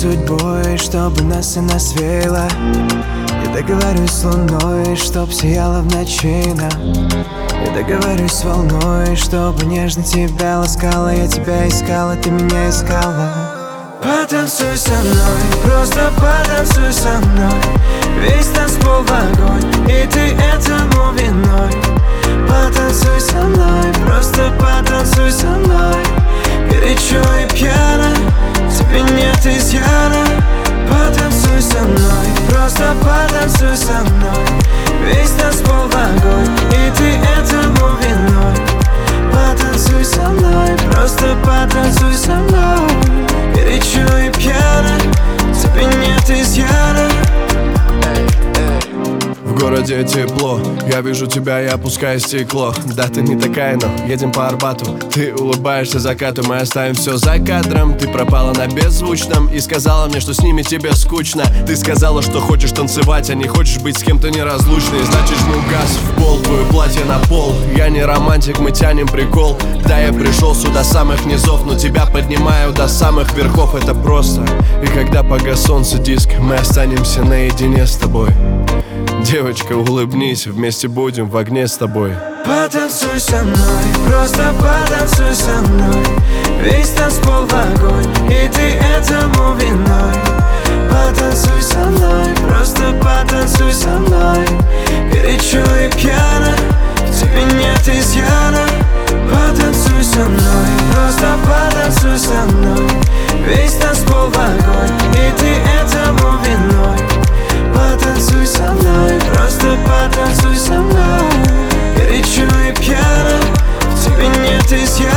судьбой, чтобы нас и нас веяло. Я договорюсь с луной, чтоб сияла в ночи нам. Я договорюсь с волной, чтобы нежно тебя ласкала. Я тебя искала, ты меня искала. Потанцуй со мной, просто потанцуй со мной. Весь танцпол в огонь, и ты этому виной. Потанцуй со мной, просто потанцуй со мной. Горячо и пьяно, тебе нет изъяна. Потанцуй со мной, просто потанцуй со мной. Весь танцпол в огонь, и ты этому виной. Потанцуй со мной, просто потанцуй со мной. Горячо и пьяно, тебе нет изъяна. В городе тепло, я вижу тебя и опускаю стекло. Да, ты не такая, но едем по Арбату. Ты улыбаешься закату, мы оставим все за кадром. Ты пропала на беззвучном и сказала мне, что с ними тебе скучно. Ты сказала, что хочешь танцевать, а не хочешь быть с кем-то неразлучной. Значит, жму газ в пол, твое платье на пол. Я не романтик, мы тянем прикол. Да, я пришел сюда с самых низов, но тебя поднимаю до самых верхов. Это просто. И когда погас солнце диск, мы останемся наедине с тобой. Девочка, улыбнись, вместе будем в огне с тобой. Потанцуй со мной, просто потанцуй со мной. Весь танцпол в огонь, и ты этому виной. Потанцуй со мной, просто потанцуй со мной. Горячо и пьяно, в тебе нет изъяна. Потанцуй со мной, просто потанцуй со мной. Весь танцпол в огонь, и ты этому виной. Потанцуй со мной, просто потанцуй со мной. Горячо и пьяно, в тебе нет изъяна.